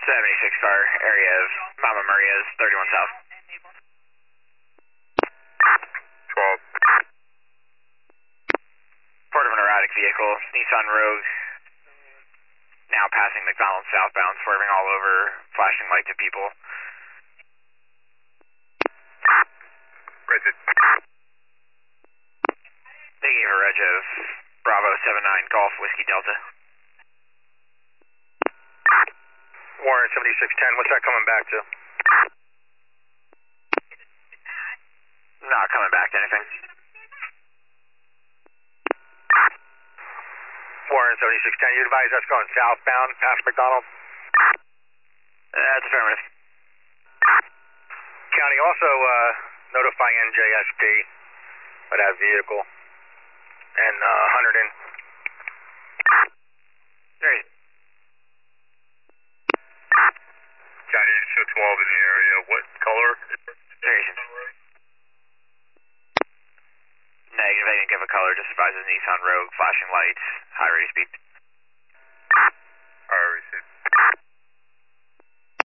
76 car area of Mama Maria's 31 South. 12. Report of an erratic vehicle, Nissan Rogue, now passing McDonald's southbound, swerving all over, flashing lights at people. Rigid. They gave a reg of Bravo 79 Golf Whiskey Delta. Warren 7610, what's that coming back to? Not coming back to anything. Warren 7610, you advise that's going southbound past McDonald's? That's affirmative. County, also notify NJSP of that vehicle and 100 in. There is. County, you show 12 in the area. What color? Variation. Negative, they didn't give a color, just advises Nissan Rogue, flashing lights, high rate of speed.